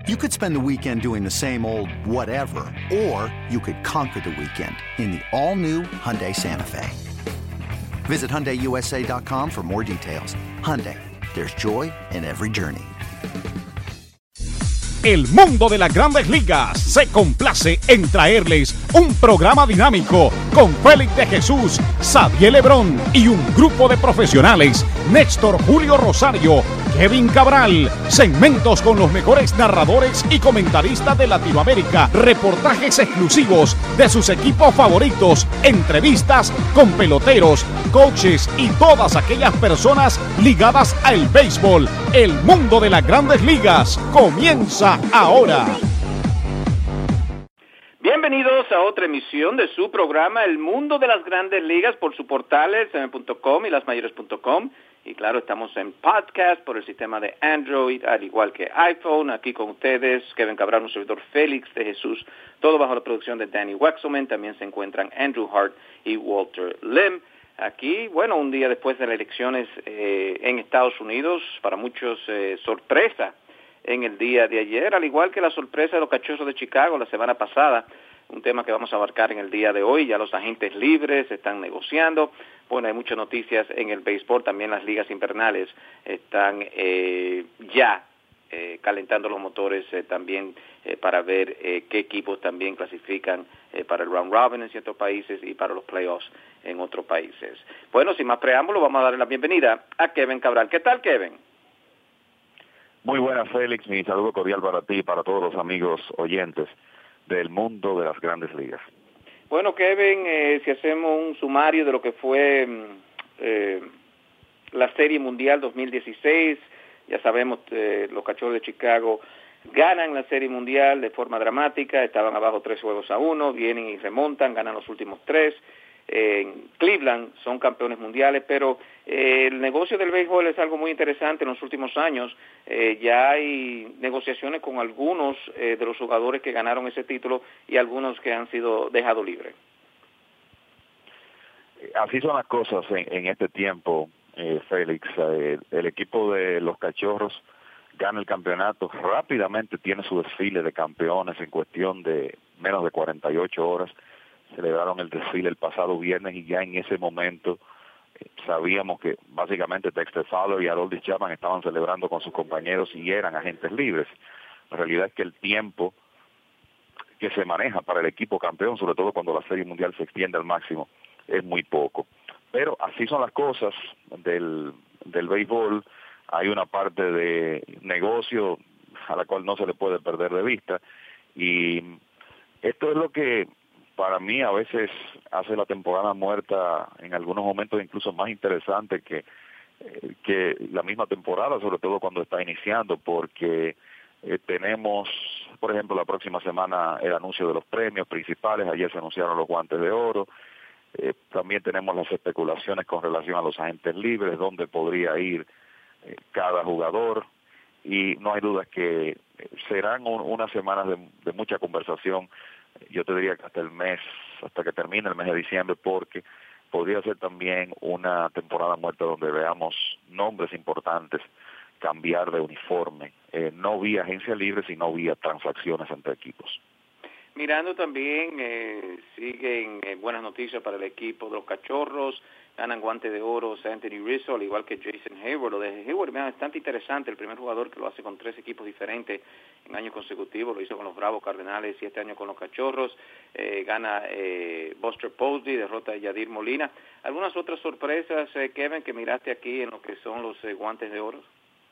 You could spend the weekend doing the same old whatever, or you could conquer the weekend in the all-new Hyundai Santa Fe. Visit HyundaiUSA.com for more details. Hyundai, there's joy in every journey. El mundo de las Grandes Ligas se complace en traerles un programa dinámico con Félix de Jesús, Xavier Lebrón y un grupo de profesionales, Néstor Julio Rosario, Kevin Cabral, segmentos con los mejores narradores y comentaristas de Latinoamérica, reportajes exclusivos de sus equipos favoritos, entrevistas con peloteros, coaches y todas aquellas personas ligadas al béisbol. El mundo de las Grandes Ligas comienza ahora. Bienvenidos a otra emisión de su programa El Mundo de las Grandes Ligas por su portales m.com y lasmayores.com. Y claro, estamos en podcast por el sistema de Android, al igual que iPhone. Aquí con ustedes, Kevin Cabral, un servidor Félix de Jesús, todo bajo la producción de Danny Wexelman. También se encuentran Andrew Hart y Walter Lim. Aquí, bueno, un día después de las elecciones en Estados Unidos, para muchos sorpresa en el día de ayer, al igual que la sorpresa de los Cachorros de Chicago la semana pasada, un tema que vamos a abarcar en el día de hoy. Ya los agentes libres están negociando. Bueno, hay muchas noticias en el béisbol, también las ligas invernales están ya calentando los motores también para ver qué equipos también clasifican para el round robin en ciertos países y para los playoffs en otros países. Bueno, sin más preámbulo, vamos a darle la bienvenida a Kevin Cabral. ¿Qué tal, Kevin? Muy buenas, Félix. Mi saludo cordial para ti y para todos los amigos oyentes del mundo de las Grandes Ligas. Bueno, Kevin, si hacemos un sumario de lo que fue la Serie Mundial 2016, ya sabemos los Cachorros de Chicago ganan la Serie Mundial de forma dramática, estaban abajo 3-1, vienen y remontan, ganan los últimos 3. En Cleveland son campeones mundiales, pero el negocio del béisbol es algo muy interesante en los últimos años. Ya hay negociaciones con algunos de los jugadores que ganaron ese título y algunos que han sido dejados libres. Así son las cosas en este tiempo, Félix. El equipo de los Cachorros gana el campeonato, rápidamente tiene su desfile de campeones en cuestión de menos de 48 horas. Celebraron el desfile el pasado viernes y ya en ese momento sabíamos que básicamente Dexter Fowler y Aroldis Chapman estaban celebrando con sus compañeros y eran agentes libres. La realidad es que el tiempo que se maneja para el equipo campeón, sobre todo cuando la Serie Mundial se extiende al máximo, es muy poco. Pero así son las cosas del béisbol. Hay una parte de negocio a la cual no se le puede perder de vista y esto es lo que para mí a veces hace la temporada muerta en algunos momentos incluso más interesante que la misma temporada, sobre todo cuando está iniciando, porque tenemos, por ejemplo, la próxima semana el anuncio de los premios principales. Ayer se anunciaron los Guantes de Oro. También tenemos las especulaciones con relación a los agentes libres, dónde podría ir cada jugador, y no hay duda que serán unas semanas de mucha conversación. Yo te diría que hasta que termine el mes de diciembre, porque podría ser también una temporada muerta donde veamos nombres importantes cambiar de uniforme, no vía agencia libre, sino vía transacciones entre equipos. Mirando también, siguen buenas noticias para el equipo de los Cachorros. Ganan Guante de Oro Anthony Rizzo, al igual que Jason Hayward. Lo de Hayward es bastante interesante, el primer jugador que lo hace con 3 equipos diferentes en años consecutivos. Lo hizo con los Bravos Cardenales y este año con los Cachorros. Gana Buster Posey, derrota a Yadier Molina. ¿Algunas otras sorpresas, Kevin, que miraste aquí en lo que son los Guantes de Oro?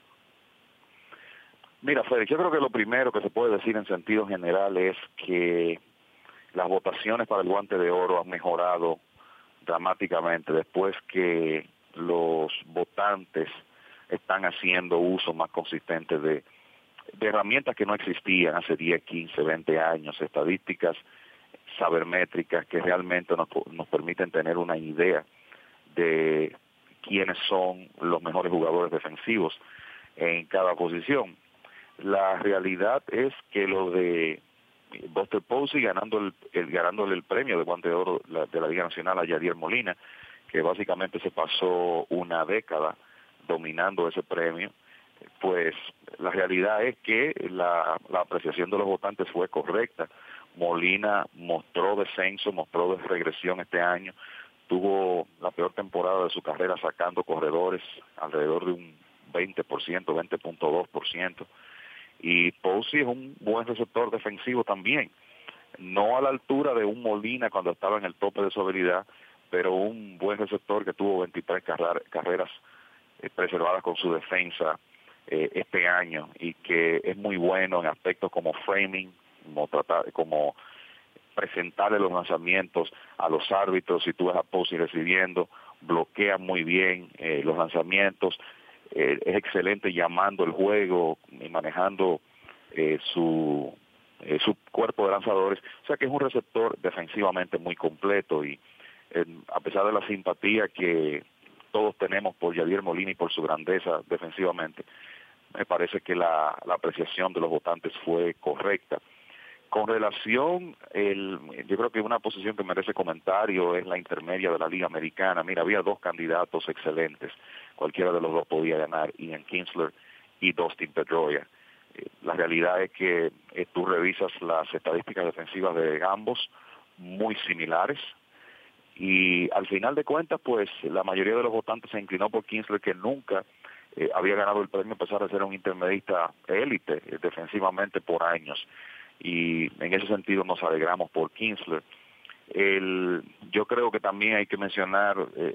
Mira, Félix, yo creo que lo primero que se puede decir en sentido general es que las votaciones para el Guante de Oro han mejorado dramáticamente después que los votantes están haciendo uso más consistente de herramientas que no existían hace 10, 15, 20 años, estadísticas sabermétricas que realmente nos permiten tener una idea de quiénes son los mejores jugadores defensivos en cada posición. La realidad es que lo de Buster Posey ganándole el premio de Guante de Oro de la Liga Nacional a Yadier Molina, que básicamente se pasó una década dominando ese premio, pues la realidad es que la apreciación de los votantes fue correcta. Molina mostró descenso, mostró regresión este año, tuvo la peor temporada de su carrera sacando corredores alrededor de un 20%, 20.2%, y Posey es un buen receptor defensivo también, no a la altura de un Molina cuando estaba en el tope de su habilidad, pero un buen receptor que tuvo 23 carreras preservadas con su defensa este año, y que es muy bueno en aspectos como framing, como presentarle los lanzamientos a los árbitros. Si tú ves a Posey recibiendo, bloquea muy bien los lanzamientos, es excelente llamando el juego y manejando su cuerpo de lanzadores, o sea que es un receptor defensivamente muy completo, y a pesar de la simpatía que todos tenemos por Yadier Molina y por su grandeza defensivamente, me parece que la apreciación de los votantes fue correcta. Con relación, yo creo que una posición que merece comentario es la intermedia de la Liga Americana. Mira, había dos candidatos excelentes, cualquiera de los dos podía ganar, Ian Kinsler y Dustin Pedroia. La realidad es que tú revisas las estadísticas defensivas de ambos, muy similares, y al final de cuentas, pues la mayoría de los votantes se inclinó por Kinsler, que nunca había ganado el premio a pesar de ser un intermedista élite defensivamente por años. Y en ese sentido nos alegramos por Kinsler. Yo creo que también hay que mencionar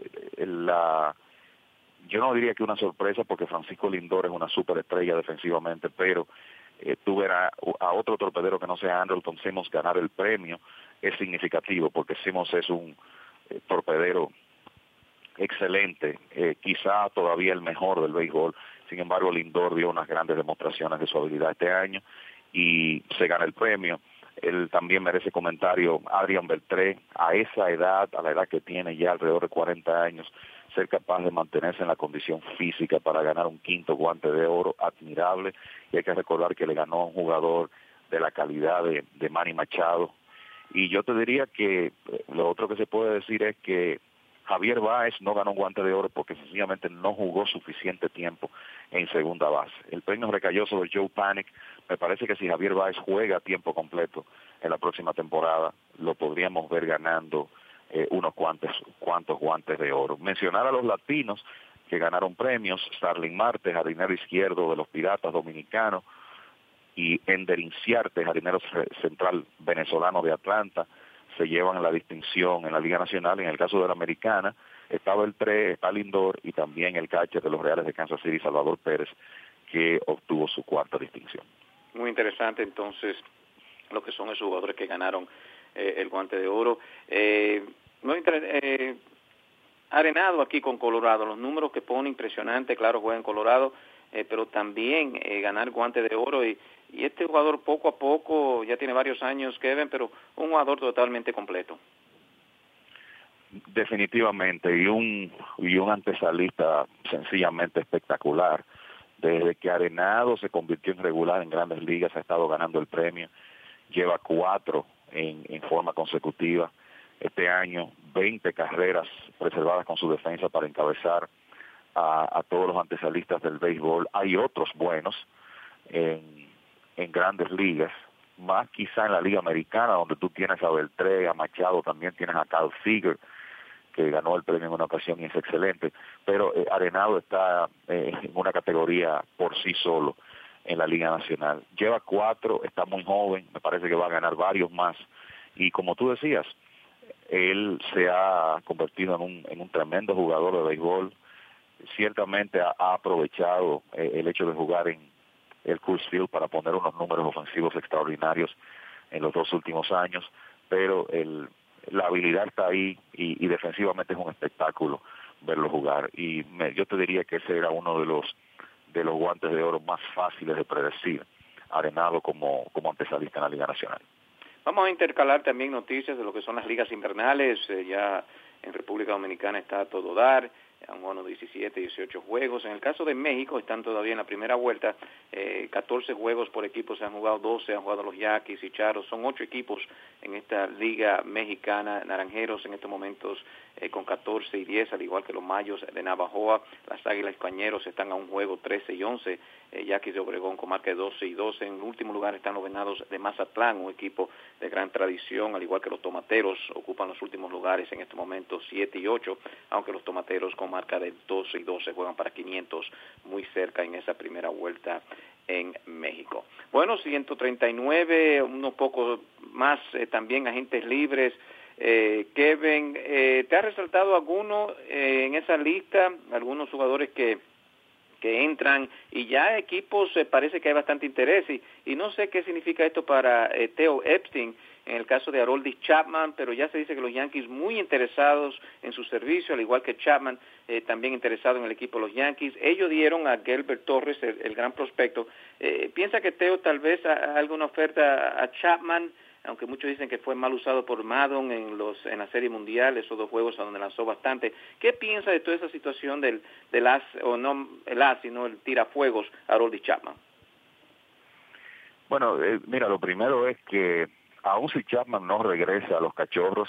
yo no diría que una sorpresa, porque Francisco Lindor es una superestrella defensivamente, pero tú verás a otro torpedero que no sea Andrelton Simmons ganar el premio es significativo, porque Simmons es un torpedero excelente, quizá todavía el mejor del béisbol. Sin embargo, Lindor dio unas grandes demostraciones de su habilidad este año y se gana el premio. Él también merece comentario Adrian Beltré, a esa edad, a la edad que tiene ya alrededor de 40 años, ser capaz de mantenerse en la condición física para ganar un quinto guante de oro, admirable. Y hay que recordar que le ganó a un jugador de la calidad de Manny Machado. Y yo te diría que lo otro que se puede decir es que Javier Báez no ganó un guante de oro porque sencillamente no jugó suficiente tiempo en segunda base. El premio recayó sobre Joe Panik. Me parece que si Javier Báez juega a tiempo completo en la próxima temporada, lo podríamos ver ganando unos cuantos guantes de oro. Mencionar a los latinos que ganaron premios: Starling Marte, jardinero izquierdo de los Piratas Dominicanos, y Ender Inciarte, jardinero central venezolano de Atlanta, se llevan la distinción en la Liga Nacional. En el caso de la Americana, está Beltré, está Lindor, y también el catcher de los Reales de Kansas City, Salvador Pérez, que obtuvo su cuarta distinción. Muy interesante, entonces, lo que son esos jugadores que ganaron el guante de oro. Arenado aquí con Colorado, los números que pone impresionante, claro, juega en Colorado, pero también ganar guante de oro, y este jugador poco a poco, ya tiene varios años, Kevin, pero un jugador totalmente completo. Definitivamente, y un antesalista sencillamente espectacular. Desde que Arenado se convirtió en regular en Grandes Ligas, ha estado ganando el premio, lleva 4 en forma consecutiva. Este año, 20 carreras preservadas con su defensa para encabezar a todos los antesalistas del béisbol. Hay otros buenos en Grandes Ligas, más quizá en la Liga Americana, donde tú tienes a Beltré, a Machado, también tienes a Kyle Seager, que ganó el premio en una ocasión y es excelente, pero Arenado está en una categoría por sí solo en la Liga Nacional. Lleva 4, está muy joven, me parece que va a ganar varios más, y como tú decías, él se ha convertido en un tremendo jugador de béisbol. Ciertamente ha aprovechado el hecho de jugar en el Coors Field para poner unos números ofensivos extraordinarios en los 2 últimos años, pero la habilidad está ahí, y defensivamente es un espectáculo verlo jugar, y yo te diría que ese era uno de los guantes de oro más fáciles de predecir, Arenado como antesalista en la Liga Nacional. Vamos a intercalar también noticias de lo que son las ligas invernales. Ya en República Dominicana está a todo dar, han jugado 17, 18 juegos. En el caso de México están todavía en la primera vuelta, 14 juegos por equipo se han jugado, 12 han jugado los Yaquis y Charros. Son 8 equipos en esta liga mexicana. Naranjeros en estos momentos con 14 y 10, al igual que los Mayos de Navajoa. Las Águilas Cañeros están a un juego, 13 y 11. Yaquis de Obregón con marca de 12-2. En último lugar están los Venados de Mazatlán, un equipo de gran tradición, al igual que los Tomateros ocupan los últimos lugares en este momento 7-8, aunque los Tomateros con marca de 12-2 se juegan para 500, muy cerca en esa primera vuelta en México. Bueno, 139, unos pocos más también agentes libres. Kevin, ¿te ha resaltado alguno en esa lista, algunos jugadores que entran y ya equipos parece que hay bastante interés y no sé qué significa esto para Theo Epstein en el caso de Aroldis Chapman, pero ya se dice que los Yankees muy interesados en su servicio, al igual que Chapman también interesado en el equipo de los Yankees. Ellos dieron a Gelbert Torres, el gran prospecto. ¿Piensa que Theo tal vez haga alguna oferta a Chapman? Aunque muchos dicen que fue mal usado por Maddon en la Serie Mundial, esos 2 juegos a donde lanzó bastante. ¿Qué piensa de toda esa situación del as, o no el as, sino el tirafuegos, Aroldis Chapman? Bueno, mira, lo primero es que aun si Chapman no regresa a los Cachorros,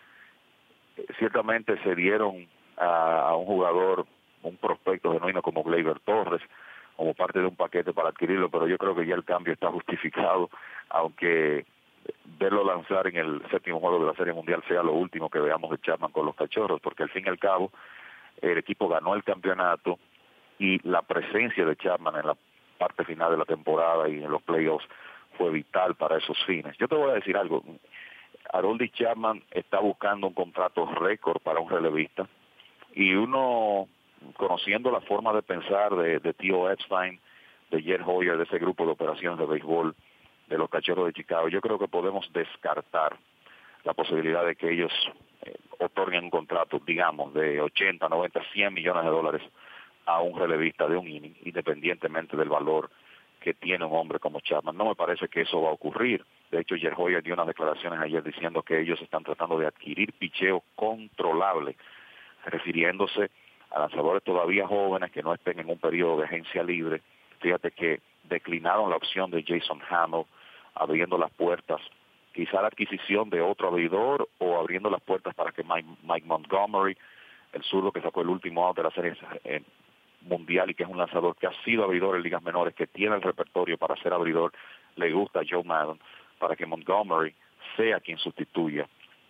ciertamente se dieron a un jugador, un prospecto genuino como Gleyber Torres, como parte de un paquete para adquirirlo, pero yo creo que ya el cambio está justificado, aunque verlo lanzar en el 7º juego de la Serie Mundial sea lo último que veamos de Chapman con los Cachorros, porque al fin y al cabo el equipo ganó el campeonato y la presencia de Chapman en la parte final de la temporada y en los playoffs fue vital para esos fines. Yo te voy a decir algo, Aroldis Chapman está buscando un contrato récord para un relevista y uno, conociendo la forma de pensar de Theo Epstein, de Jed Hoyer, de ese grupo de operaciones de béisbol de los Cachorros de Chicago, yo creo que podemos descartar la posibilidad de que ellos otorguen un contrato, digamos, de 80, 90, 100 millones de dólares a un relevista de un inning, independientemente del valor que tiene un hombre como Chapman. No me parece que eso va a ocurrir. De hecho, Jed Hoyer dio unas declaraciones ayer diciendo que ellos están tratando de adquirir picheo controlable, refiriéndose a lanzadores todavía jóvenes que no estén en un periodo de agencia libre. Fíjate que declinaron la opción de Jason Hammel, abriendo las puertas, quizá la adquisición de otro abridor o abriendo las puertas para que Mike Montgomery, el zurdo que sacó el último out de la Serie Mundial y que es un lanzador que ha sido abridor en ligas menores, que tiene el repertorio para ser abridor, le gusta a Joe Maddon, para que Montgomery sea quien sustituya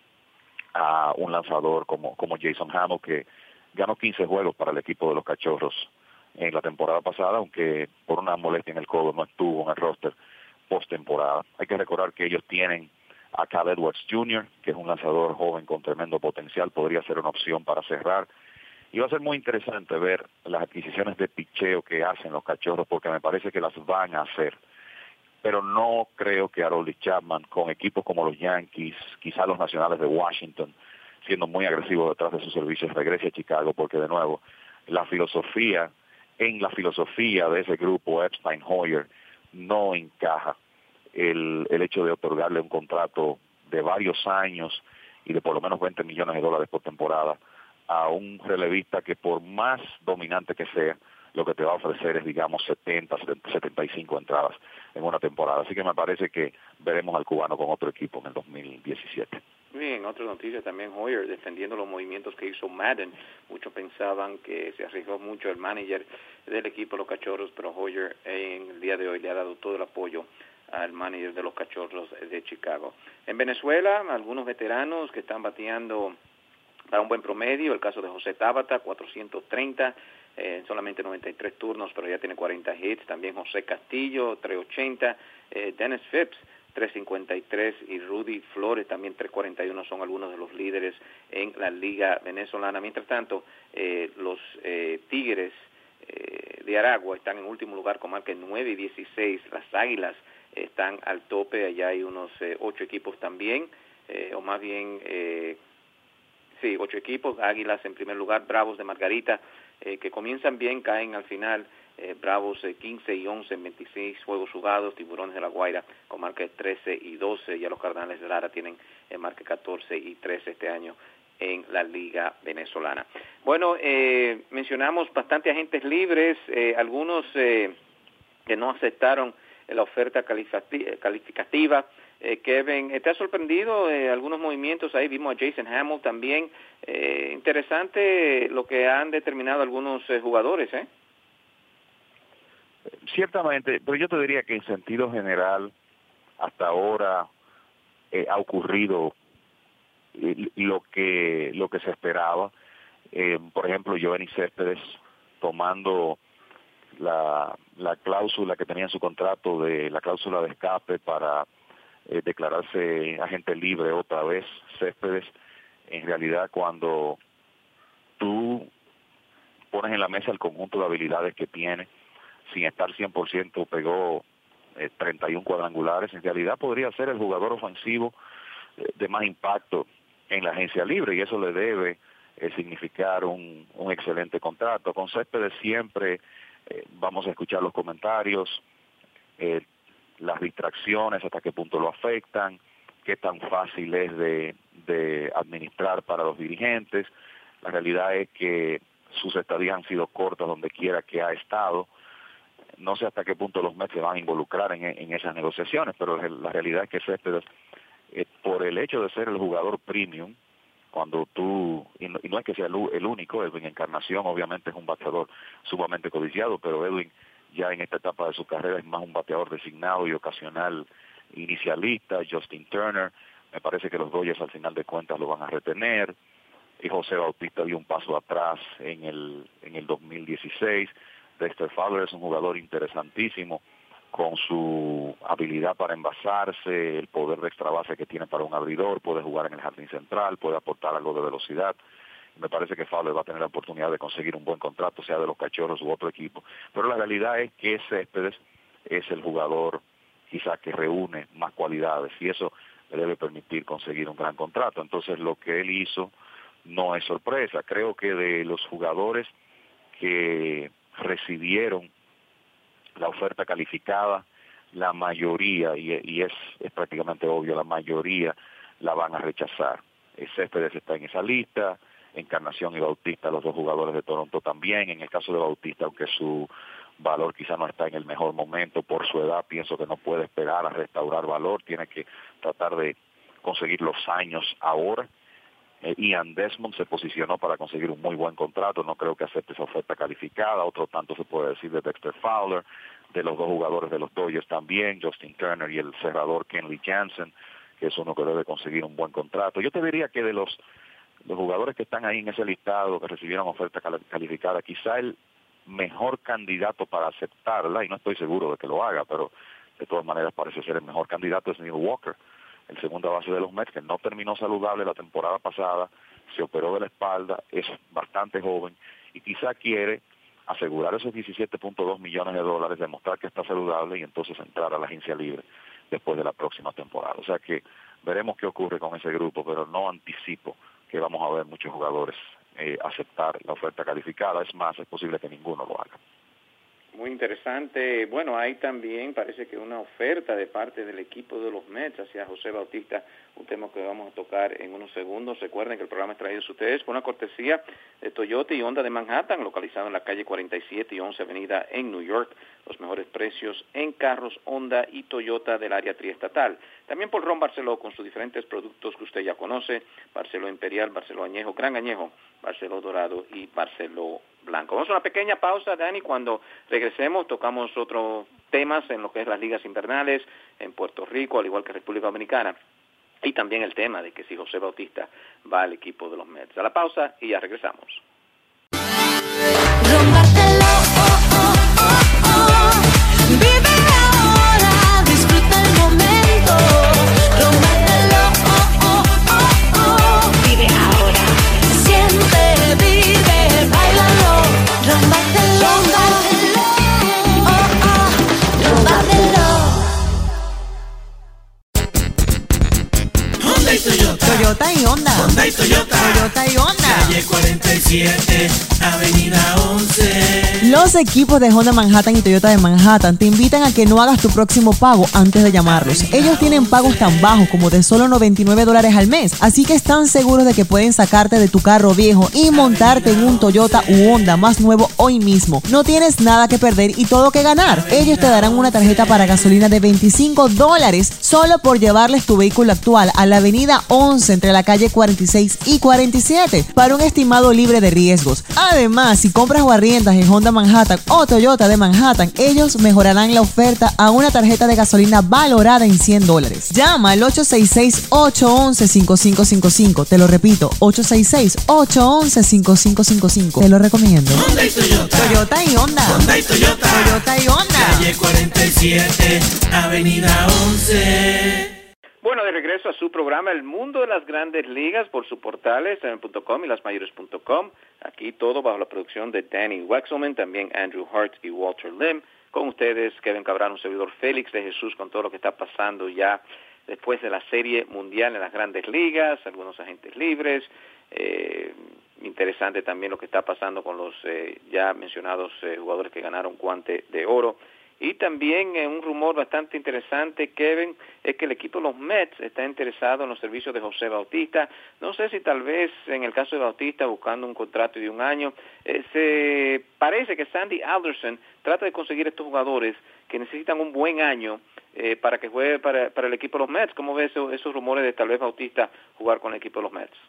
a un lanzador como Jason Hammel, que ganó 15 juegos para el equipo de los Cachorros en la temporada pasada, aunque por una molestia en el codo no estuvo en el roster postemporada. Hay que recordar que ellos tienen a Cal Edwards Jr., que es un lanzador joven con tremendo potencial, podría ser una opción para cerrar. Y va a ser muy interesante ver las adquisiciones de picheo que hacen los Cachorros, porque me parece que las van a hacer. Pero no creo que Aroldis Chapman, con equipos como los Yankees, quizás los Nacionales de Washington, siendo muy agresivos detrás de sus servicios, regrese a Chicago, porque de nuevo, en la filosofía de ese grupo Epstein-Hoyer no encaja el hecho de otorgarle un contrato de varios años y de por lo menos 20 millones de dólares por temporada a un relevista que por más dominante que sea, lo que te va a ofrecer es, digamos, 70, 75 entradas en una temporada. Así que me parece que veremos al cubano con otro equipo en el 2017. Bien, otra noticia también, Hoyer defendiendo los movimientos que hizo Maddon. Muchos pensaban que se arriesgó mucho el manager del equipo de los Cachorros, pero Hoyer en el día de hoy le ha dado todo el apoyo al manager de los Cachorros de Chicago. En Venezuela, algunos veteranos que están bateando para un buen promedio, el caso de José Tabata, 430, solamente 93 turnos, pero ya tiene 40 hits. También José Castillo, 380, Dennis Phipps, 353, y Rudy Flores, también 341, son algunos de los líderes en la liga venezolana. Mientras tanto, los Tigres de Aragua están en último lugar con marca 9-16, las Águilas están al tope, allá hay unos 8 equipos también, o más bien, 8 equipos, Águilas en primer lugar, Bravos de Margarita, que comienzan bien, caen al final, Bravos 15-11 en 26 juegos jugados, Tiburones de La Guaira con marca de 13-12, ya los Cardenales de Lara tienen marca 14-13 este año en la Liga Venezolana. Bueno, mencionamos bastante agentes libres, algunos que no aceptaron la oferta calificativa. Kevin, ¿te ha sorprendido algunos movimientos ahí? Vimos a Jason Hammel también. Interesante lo que han determinado algunos jugadores, Ciertamente, pero yo te diría que en sentido general, hasta ahora ha ocurrido lo que se esperaba. Por ejemplo, Yoenis Céspedes tomando la cláusula que tenía en su contrato, de la cláusula de escape para declararse agente libre otra vez. Céspedes, en realidad, cuando tú pones en la mesa el conjunto de habilidades que tiene, sin estar 100%, pegó 31 cuadrangulares. En realidad podría ser el jugador ofensivo de más impacto en la agencia libre, y eso le debe significar un excelente contrato. Con Céspedes siempre vamos a escuchar los comentarios, las distracciones, hasta qué punto lo afectan, qué tan fácil es de administrar para los dirigentes. La realidad es que sus estadías han sido cortas donde quiera que ha estado. No sé hasta qué punto los Mets se van a involucrar en esas negociaciones, pero la realidad es que Céspedes, por el hecho de ser el jugador premium, cuando tú, y no es que sea el único, Edwin Encarnación obviamente es un bateador sumamente codiciado, pero Edwin ya en esta etapa de su carrera es más un bateador designado y ocasional inicialista. Justin Turner, me parece que los Dodgers al final de cuentas lo van a retener, y José Bautista dio un paso atrás en el 2016. Dexter Fowler es un jugador interesantísimo, con su habilidad para envasarse, el poder de extra base que tiene para un abridor, puede jugar en el jardín central, puede aportar algo de velocidad. Me parece que Fowler va a tener la oportunidad de conseguir un buen contrato, sea de los Cachorros u otro equipo. Pero la realidad es que Céspedes es el jugador quizás que reúne más cualidades, y eso le debe permitir conseguir un gran contrato. Entonces lo que él hizo no es sorpresa. Creo que de los jugadores que recibieron la oferta calificada, la mayoría, y es prácticamente obvio, la mayoría la van a rechazar. Céspedes está en esa lista, Encarnación y Bautista, los dos jugadores de Toronto también. En el caso de Bautista, aunque su valor quizá no está en el mejor momento por su edad, pienso que no puede esperar a restaurar valor, tiene que tratar de conseguir los años ahora. Ian Desmond se posicionó para conseguir un muy buen contrato, no creo que acepte esa oferta calificada. Otro tanto se puede decir de Dexter Fowler, de los dos jugadores de los Dodgers también, Justin Turner y el cerrador Kenley Jansen, que es uno que debe conseguir un buen contrato. Yo te diría que de los jugadores que están ahí en ese listado, que recibieron oferta calificada, quizá el mejor candidato para aceptarla, y no estoy seguro de que lo haga, pero de todas maneras parece ser el mejor candidato, es Neil Walker, el segunda base de los Mets, que no terminó saludable la temporada pasada, se operó de la espalda, es bastante joven y quizá quiere asegurar esos $17.2 millones, demostrar que está saludable y entonces entrar a la agencia libre después de la próxima temporada. O sea que veremos qué ocurre con ese grupo, pero no anticipo que vamos a ver muchos jugadores aceptar la oferta calificada. Es más, es posible que ninguno lo haga. Muy interesante. Bueno, hay también, parece que una oferta de parte del equipo de los Mets hacia José Bautista, un tema que vamos a tocar en unos segundos. Recuerden que el programa es traído a ustedes por una cortesía de Toyota y Honda de Manhattan, localizado en la calle 47 y 11 Avenida en New York. Los mejores precios en carros Honda y Toyota del área triestatal. También por Ron Barceló, con sus diferentes productos que usted ya conoce: Barceló Imperial, Barceló Añejo, Gran Añejo, Barceló Dorado y Barceló Blanco. Vamos a una pequeña pausa, Dani. Cuando regresemos tocamos otros temas en lo que es las ligas invernales en Puerto Rico, al igual que República Dominicana, y también el tema de que si José Bautista va al equipo de los Mets. A la pausa y ya regresamos. Ron Barceló, vive ahora, disfruta el momento. Ron Barceló, vive ahora, siente, vive, bailalo. Ron Barceló, Ron Barceló. Honda y Toyota. Toyota y Honda. Honda y Toyota. Toyota y Honda. Calle 47, Avenida 11. Los equipos de Honda Manhattan y Toyota de Manhattan te invitan a que no hagas tu próximo pago antes de llamarlos. Ellos tienen pagos tan bajos como de solo $99 al mes, así que están seguros de que pueden sacarte de tu carro viejo y montarte en un Toyota u Honda más nuevo hoy mismo. No tienes nada que perder y todo que ganar. Ellos te darán una tarjeta para gasolina de $25 solo por llevarles tu vehículo actual a la Avenida 11 entre la calle 46 y 47. Para un estimado libre de riesgos. Además, si compras o arriendas en Honda Manhattan o Toyota de Manhattan, ellos mejorarán la oferta a una tarjeta de gasolina valorada en $100. Llama al 866-811-5555. Te lo repito, 866-811-5555. Te lo recomiendo. Honda y Toyota. Toyota y Honda. Honda y Toyota. Toyota y Honda. Calle 47, Avenida 11. Bueno, de regreso a su programa El Mundo de las Grandes Ligas por su portales .com y lasmayores.com. Aquí todo bajo la producción de Danny Wexelman, también Andrew Hart y Walter Lim. Con ustedes, Kevin Cabral, un servidor Félix de Jesús, con todo lo que está pasando ya después de la Serie Mundial en las Grandes Ligas, algunos agentes libres. Interesante también lo que está pasando con los ya mencionados jugadores que ganaron guante de oro. Y también un rumor bastante interesante, Kevin, es que el equipo de los Mets está interesado en los servicios de José Bautista. No sé si tal vez en el caso de Bautista, buscando un contrato de un año, se parece que Sandy Alderson trata de conseguir estos jugadores que necesitan un buen año para que juegue para el equipo de los Mets. ¿Cómo ves esos rumores de tal vez Bautista jugar con el equipo de los Mets?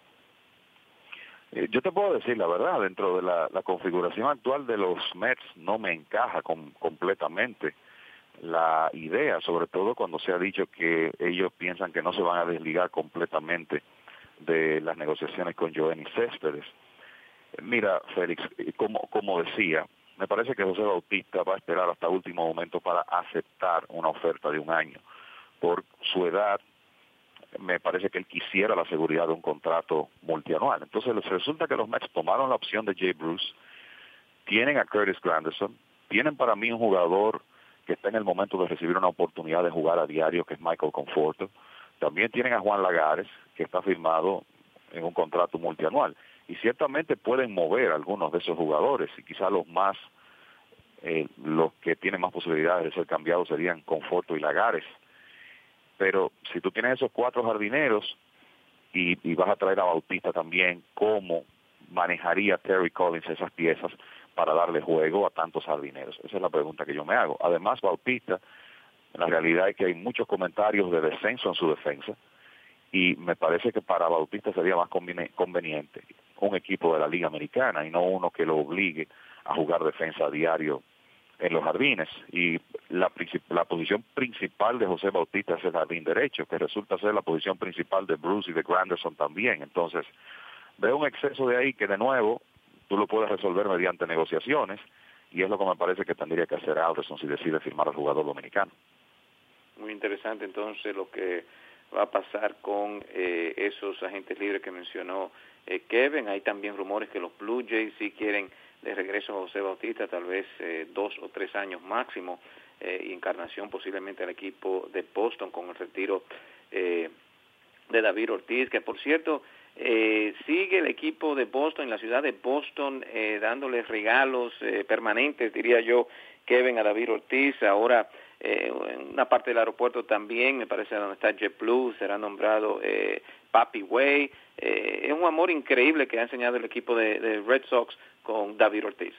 Yo te puedo decir la verdad, dentro de la configuración actual de los Mets no me encaja completamente la idea, sobre todo cuando se ha dicho que ellos piensan que no se van a desligar completamente de las negociaciones con Yoenis Céspedes. Mira, Félix, como decía, me parece que José Bautista va a esperar hasta último momento para aceptar una oferta de un año. Por su edad, me parece que él quisiera la seguridad de un contrato multianual. Entonces resulta que los Mets tomaron la opción de Jay Bruce, tienen a Curtis Granderson, tienen para mí un jugador que está en el momento de recibir una oportunidad de jugar a diario, que es Michael Conforto. También tienen a Juan Lagares, que está firmado en un contrato multianual. Y ciertamente pueden mover algunos de esos jugadores, y quizás los que tienen más posibilidades de ser cambiados serían Conforto y Lagares. Pero si tú tienes esos 4 jardineros y vas a traer a Bautista también, ¿cómo manejaría Terry Collins esas piezas para darle juego a tantos jardineros? Esa es la pregunta que yo me hago. Además, Bautista, la realidad es que hay muchos comentarios de descenso en su defensa, y me parece que para Bautista sería más conveniente un equipo de la Liga Americana y no uno que lo obligue a jugar defensa a diario en los jardines. Y la posición principal de José Bautista es el jardín derecho, que resulta ser la posición principal de Bruce y de Granderson también. Entonces, veo un exceso de ahí que, de nuevo, tú lo puedes resolver mediante negociaciones, y es lo que me parece que tendría que hacer Alderson si decide firmar al jugador dominicano. Muy interesante entonces lo que va a pasar con esos agentes libres que mencionó Kevin. Hay también rumores que los Blue Jays sí quieren de regreso a José Bautista, tal vez 2 o 3 años máximo, y encarnación posiblemente al equipo de Boston con el retiro de David Ortiz, que por cierto sigue el equipo de Boston, la ciudad de Boston, dándole regalos permanentes, diría yo, Kevin, a David Ortiz. Ahora en una parte del aeropuerto también, me parece donde está JetBlue, será nombrado Papi Way. Es un amor increíble que ha enseñado el equipo de Red Sox con David Ortiz.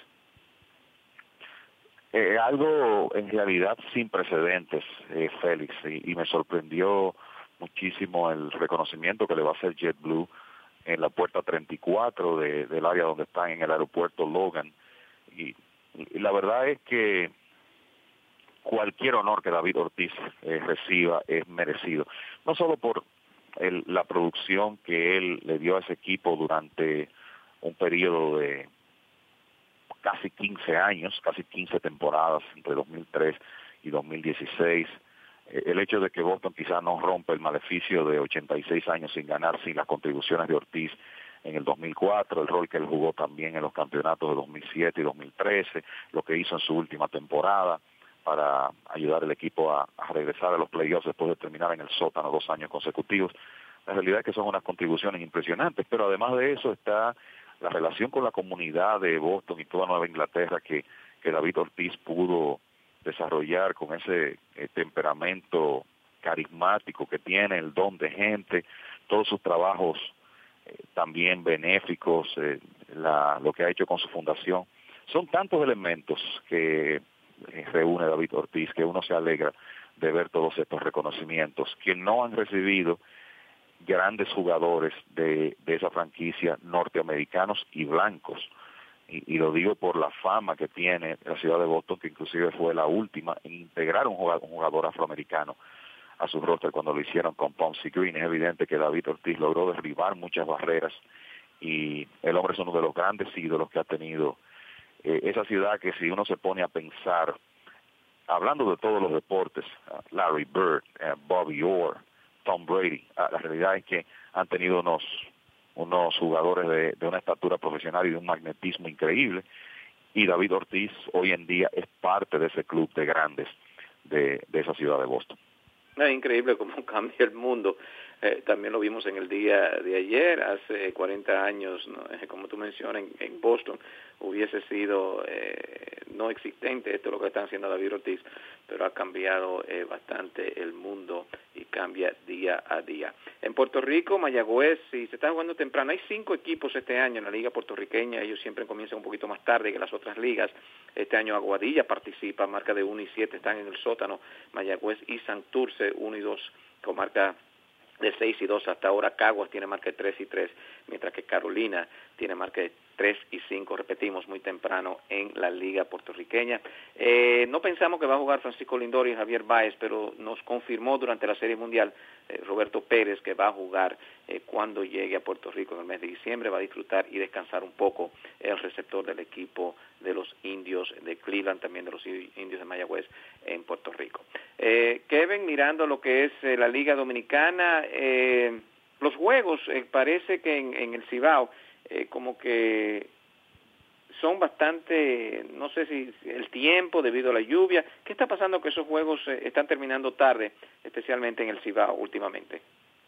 Algo en realidad sin precedentes, Félix, y me sorprendió muchísimo el reconocimiento que le va a hacer JetBlue en la puerta 34 del área donde están en el aeropuerto Logan. Y la verdad es que cualquier honor que David Ortiz reciba es merecido, no solo por la producción que él le dio a ese equipo durante un periodo de casi 15 años, casi 15 temporadas, entre 2003 y 2016, el hecho de que Boston quizás no rompa el maleficio de 86 años sin ganar, sin las contribuciones de Ortiz en el 2004, el rol que él jugó también en los campeonatos de 2007 y 2013, lo que hizo en su última temporada para ayudar al equipo a regresar a los playoffs después de terminar en el sótano 2 años consecutivos. La realidad es que son unas contribuciones impresionantes, pero además de eso está la relación con la comunidad de Boston y toda Nueva Inglaterra que David Ortiz pudo desarrollar con ese temperamento carismático que tiene, el don de gente, todos sus trabajos también benéficos, lo que ha hecho con su fundación. Son tantos elementos que reúne David Ortiz que uno se alegra de ver todos estos reconocimientos que no han recibido grandes jugadores de esa franquicia, norteamericanos y blancos. Y lo digo por la fama que tiene la ciudad de Boston, que inclusive fue la última en integrar un jugador afroamericano a su roster cuando lo hicieron con Ponzi Green. Es evidente que David Ortiz logró derribar muchas barreras y el hombre es uno de los grandes ídolos que ha tenido esa ciudad, que si uno se pone a pensar, hablando de todos los deportes, Larry Bird, Bobby Orr, Tom Brady, la realidad es que han tenido unos jugadores de una estatura profesional y de un magnetismo increíble, y David Ortiz hoy en día es parte de ese club de grandes de esa ciudad de Boston. Es increíble cómo cambia el mundo. También lo vimos en el día de ayer, hace 40 años, ¿no? Como tú mencionas, en Boston hubiese sido no existente esto lo que están haciendo David Ortiz, pero ha cambiado bastante el mundo y cambia día a día. En Puerto Rico, Mayagüez, si se está jugando temprano, hay 5 equipos este año en la liga puertorriqueña, ellos siempre comienzan un poquito más tarde que las otras ligas. Este año Aguadilla participa, marca de 1 y 7, están en el sótano, Mayagüez y Santurce 1 y 2 con marca de 6 y 2 hasta ahora. Caguas tiene marca de 3 y 3, mientras que Carolina tiene marca de 3 y 5, repetimos, muy temprano en la liga puertorriqueña. No pensamos que va a jugar Francisco Lindor y Javier Báez, pero nos confirmó durante la Serie Mundial Roberto Pérez que va a jugar cuando llegue a Puerto Rico en el mes de diciembre. Va a disfrutar y descansar un poco el receptor del equipo de los Indios de Cleveland, también de los Indios de Mayagüez en Puerto Rico. Kevin, mirando lo que es la Liga Dominicana, los juegos, parece que en el Cibao como que son bastante, no sé si el tiempo debido a la lluvia. ¿Qué está pasando que esos juegos están terminando tarde, especialmente en el Cibao últimamente?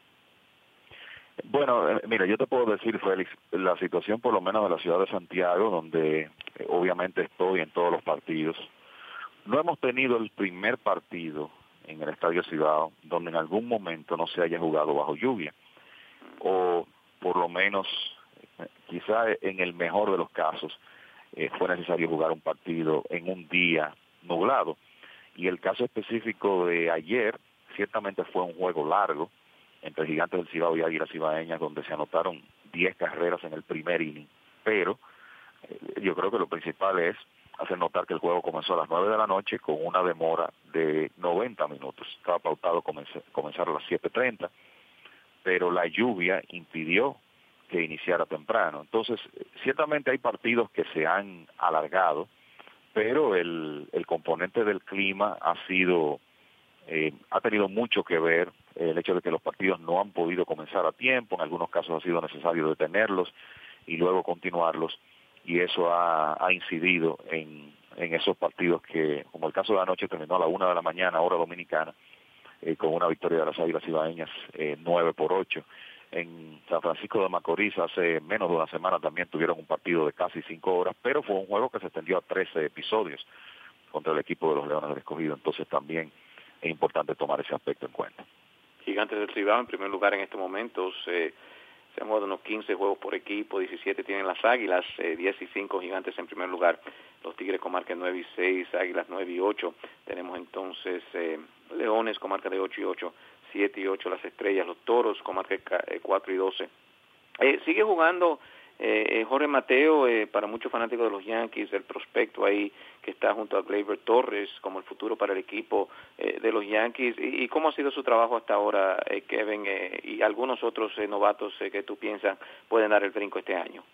Bueno, mira, yo te puedo decir, Félix, la situación por lo menos de la ciudad de Santiago, donde obviamente estoy en todos los partidos, no hemos tenido el primer partido en el Estadio Cibao donde en algún momento no se haya jugado bajo lluvia, o por lo menos quizá en el mejor de los casos fue necesario jugar un partido en un día nublado. Y el caso específico de ayer ciertamente fue un juego largo entre Gigantes del Cibao y Águilas Cibaeñas, donde se anotaron 10 carreras en el primer inning, pero yo creo que lo principal es hacer notar que el juego comenzó a las 9 de la noche con una demora de 90 minutos. Estaba pautado comenzar a las 7:30, pero la lluvia impidió que iniciara temprano. Entonces, ciertamente hay partidos que se han alargado, pero el componente del clima ha tenido mucho que ver. El hecho de que los partidos no han podido comenzar a tiempo, en algunos casos ha sido necesario detenerlos y luego continuarlos, y eso ha incidido en esos partidos que, como el caso de anoche, terminó a la 1 de la mañana, hora dominicana, con una victoria de las Águilas Cibaeñas 9-8. En San Francisco de Macorís hace menos de una semana también tuvieron un partido de casi 5 horas, pero fue un juego que se extendió a 13 episodios contra el equipo de los Leones del Escogido. Entonces también es importante tomar ese aspecto en cuenta. Gigantes del Cibao en primer lugar en estos momentos, se han jugado unos 15 juegos por equipo, 17 tienen las Águilas, 10 y 5 Gigantes en primer lugar, los Tigres con marca 9 y 6, Águilas 9 y 8, tenemos entonces Leones con marca de 8 y 8, 7 y 8 las Estrellas, los Toros con marca 4 y 12. Sigue jugando Jorge Mateo, para muchos fanáticos de los Yankees, el prospecto ahí que está junto a Gleyber Torres como el futuro para el equipo de los Yankees. ¿Y cómo ha sido su trabajo hasta ahora, Kevin, y algunos otros novatos que tú piensas pueden dar el brinco este año?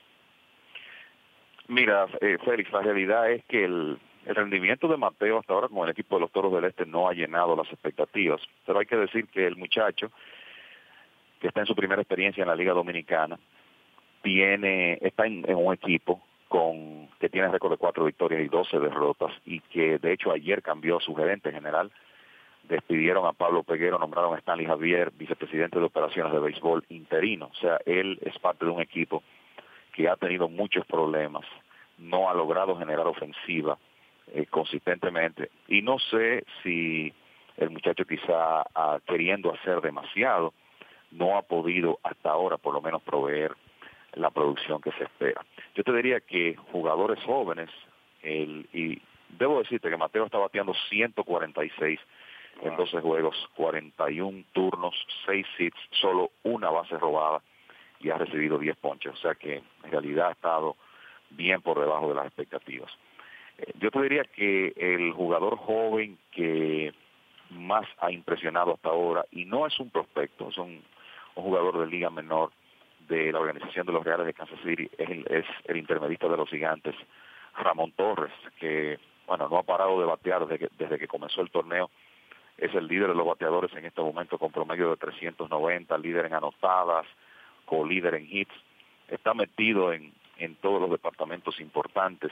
Mira, Félix, la realidad es que el rendimiento de Mateo hasta ahora con el equipo de los Toros del Este no ha llenado las expectativas, pero hay que decir que el muchacho, que está en su primera experiencia en la Liga Dominicana, está en un equipo que tiene récord de 4 victorias y 12 derrotas, y que de hecho ayer cambió a su gerente general. Despidieron a Pablo Peguero, nombraron a Stanley Javier vicepresidente de operaciones de béisbol interino. O sea, él es parte de un equipo que ha tenido muchos problemas, no ha logrado generar ofensiva consistentemente, y no sé si el muchacho quizá queriendo hacer demasiado no ha podido hasta ahora por lo menos proveer la producción que se espera. Yo te diría que jugadores jóvenes, y debo decirte que Mateo está bateando 146 en 12 juegos, 41 turnos, 6 hits, solo una base robada y ha recibido 10 ponches. O sea que en realidad ha estado bien por debajo de las expectativas. Yo te diría que el jugador joven que más ha impresionado hasta ahora, y no es un prospecto, es un jugador de liga menor de la organización de los Reales de Kansas City, es el intermedista de los Gigantes, Ramón Torres, que bueno, no ha parado de batear desde que comenzó el torneo. Es el líder de los bateadores en este momento con promedio de 390, líder en anotadas, co-líder en hits. Está metido en todos los departamentos importantes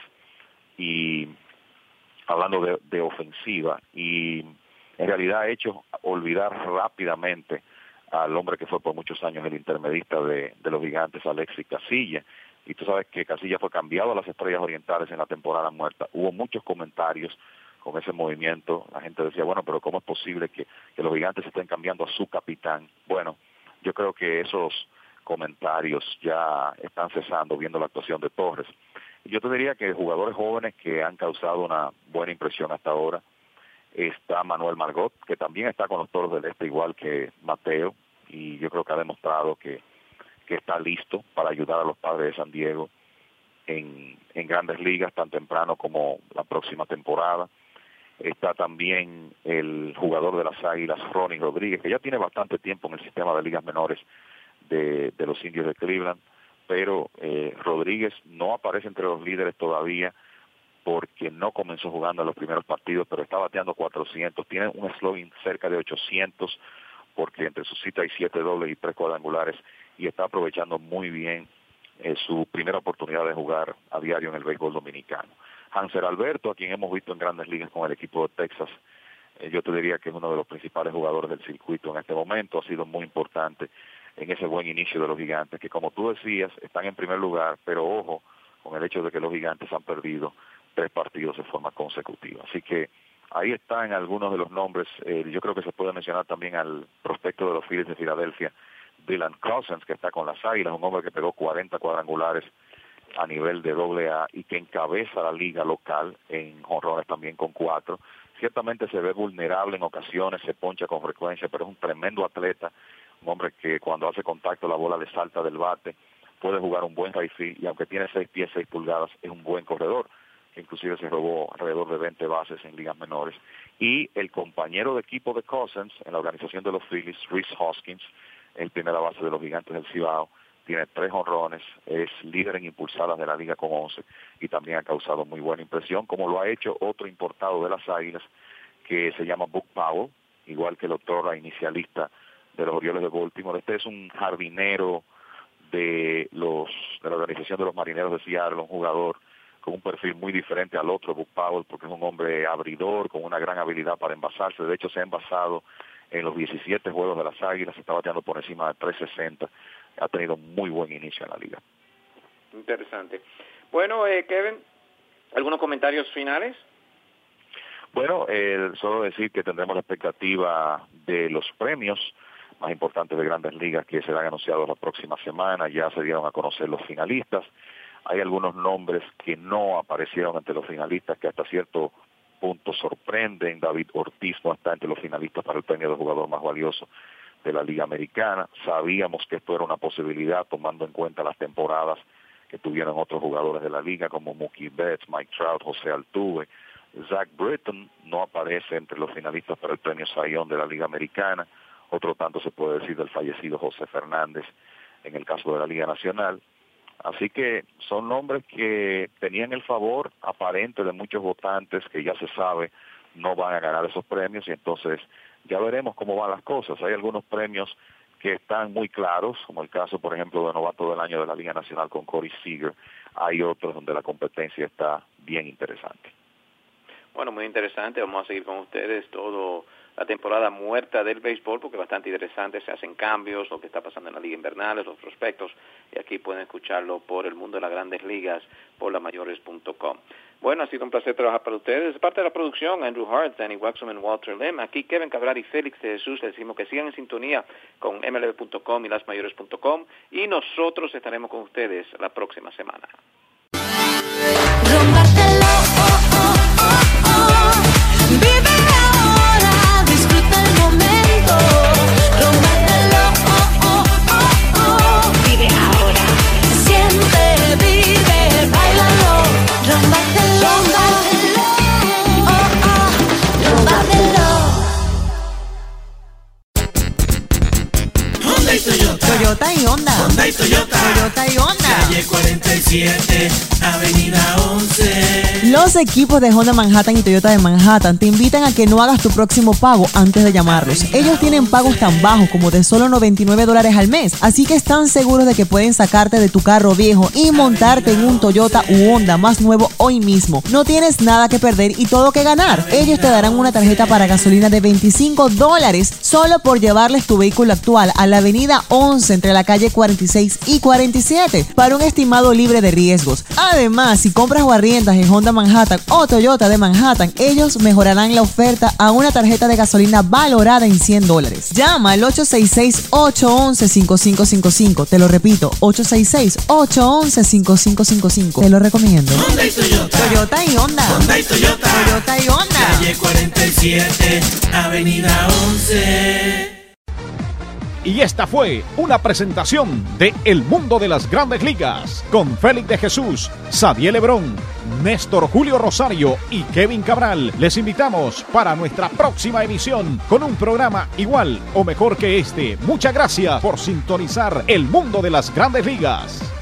y hablando de ofensiva, y en realidad ha hecho olvidar rápidamente al hombre que fue por muchos años el intermedista de los Gigantes, Alexis Casilla. Y tú sabes que Casilla fue cambiado a las Estrellas Orientales en la temporada muerta. Hubo muchos comentarios con ese movimiento. La gente decía, bueno, pero ¿cómo es posible que los Gigantes estén cambiando a su capitán? Bueno, yo creo que esos comentarios ya están cesando viendo la actuación de Torres. Y yo te diría que jugadores jóvenes que han causado una buena impresión hasta ahora, está Manuel Margot, que también está con los Toros del Este igual que Mateo, y yo creo que ha demostrado que está listo para ayudar a los Padres de San Diego en grandes ligas tan temprano como la próxima temporada. Está también el jugador de las Águilas, Ronnie Rodríguez, que ya tiene bastante tiempo en el sistema de ligas menores de los Indios de Cleveland, pero Rodríguez no aparece entre los líderes todavía porque no comenzó jugando en los primeros partidos, pero está bateando 400, tiene un slugging cerca de 800, porque entre sus citas hay 7 dobles y 3 cuadrangulares, y está aprovechando muy bien su primera oportunidad de jugar a diario en el béisbol dominicano. Hanser Alberto, a quien hemos visto en grandes ligas con el equipo de Texas, yo te diría que es uno de los principales jugadores del circuito en este momento, ha sido muy importante en ese buen inicio de los Gigantes, que como tú decías, están en primer lugar, pero ojo con el hecho de que los Gigantes han perdido 3 partidos de forma consecutiva. Así que ahí están algunos de los nombres. Yo creo que se puede mencionar también al prospecto de los Phillies de Filadelfia, Dylan Cousins, que está con las Águilas, un hombre que pegó 40 cuadrangulares a nivel de AA y que encabeza la liga local en jonrones también con 4. Ciertamente se ve vulnerable en ocasiones, se poncha con frecuencia, pero es un tremendo atleta, un hombre que cuando hace contacto la bola le salta del bate, puede jugar un buen right field y aunque tiene 6 pies, 6 pulgadas, es un buen corredor, que inclusive se robó alrededor de 20 bases en ligas menores. Y el compañero de equipo de Cousins en la organización de los Phillies, Rhys Hoskins, el primera base de los Gigantes del Cibao, tiene 3 jonrones, es líder en impulsadas de la liga con 11 y también ha causado muy buena impresión, como lo ha hecho otro importado de las Águilas que se llama Buck Powell, igual que el Otorra, inicialista de los Orioles de Baltimore. Este es un jardinero de la organización de los Marineros de Seattle, un jugador con un perfil muy diferente al otro, Buck Powell, porque es un hombre abridor, con una gran habilidad para envasarse. De hecho, se ha envasado en los 17 juegos de las Águilas, está bateando por encima de 360, ha tenido muy buen inicio en la liga. Interesante. Bueno, Kevin, ¿algunos comentarios finales? Bueno, solo decir que tendremos la expectativa de los premios más importantes de Grandes Ligas que serán anunciados la próxima semana. Ya se dieron a conocer los finalistas. Hay algunos nombres que no aparecieron entre los finalistas que hasta cierto punto sorprenden. David Ortiz no está entre los finalistas para el premio de jugador más valioso de la Liga Americana. Sabíamos que esto era una posibilidad tomando en cuenta las temporadas que tuvieron otros jugadores de la liga como Mookie Betts, Mike Trout, José Altuve. Zach Britton no aparece entre los finalistas para el premio Cy Young de la Liga Americana. Otro tanto se puede decir del fallecido José Fernández en el caso de la Liga Nacional. Así que son nombres que tenían el favor aparente de muchos votantes que ya se sabe no van a ganar esos premios y entonces ya veremos cómo van las cosas. Hay algunos premios que están muy claros, como el caso, por ejemplo, de novato del año de la Liga Nacional con Corey Seager. Hay otros donde la competencia está bien interesante. Bueno, muy interesante. Vamos a seguir con ustedes todo la temporada muerta del béisbol porque es bastante interesante. Se hacen cambios, lo que está pasando en la Liga Invernal, los prospectos, y aquí pueden escucharlo por el mundo de las Grandes Ligas, por lamayores.com. Bueno, ha sido un placer trabajar para ustedes. De parte de la producción, Andrew Hart, Danny Waxman, Walter Lim, aquí Kevin Cabral y Félix de Jesús, les decimos que sigan en sintonía con mlb.com y lasmayores.com y nosotros estaremos con ustedes la próxima semana. Rompártelo, oh, oh, oh, oh. Vive ahora, disfruta. Honda y Toyota. Toyota y Honda. Honda y Toyota. Toyota y Honda. Calle 47, Avenida 11. Los equipos de Honda Manhattan y Toyota de Manhattan te invitan a que no hagas tu próximo pago antes de llamarlos. Ellos tienen pagos tan bajos como de solo $99 al mes, así que están seguros de que pueden sacarte de tu carro viejo y montarte en un Toyota u Honda más nuevo hoy mismo. No tienes nada que perder y todo que ganar. Ellos te darán una tarjeta para gasolina de $25 solo por llevarles tu vehículo actual a la Avenida 11 entre la calle 46 y 47 para un estimado libre de riesgos. Además, si compras o arriendas en Honda Manhattan o Toyota de Manhattan, ellos mejorarán la oferta a una tarjeta de gasolina valorada en $100. Llama al 866-811-5555. Te lo repito, 866-811-5555. Te lo recomiendo. Honda y Toyota. Toyota y Honda. Honda y Toyota. Toyota y Honda. Calle 47, Avenida 11. Y esta fue una presentación de El Mundo de las Grandes Ligas con Félix de Jesús, Xavier Lebrón, Néstor Julio Rosario y Kevin Cabral. Les invitamos para nuestra próxima emisión con un programa igual o mejor que este. Muchas gracias por sintonizar El Mundo de las Grandes Ligas.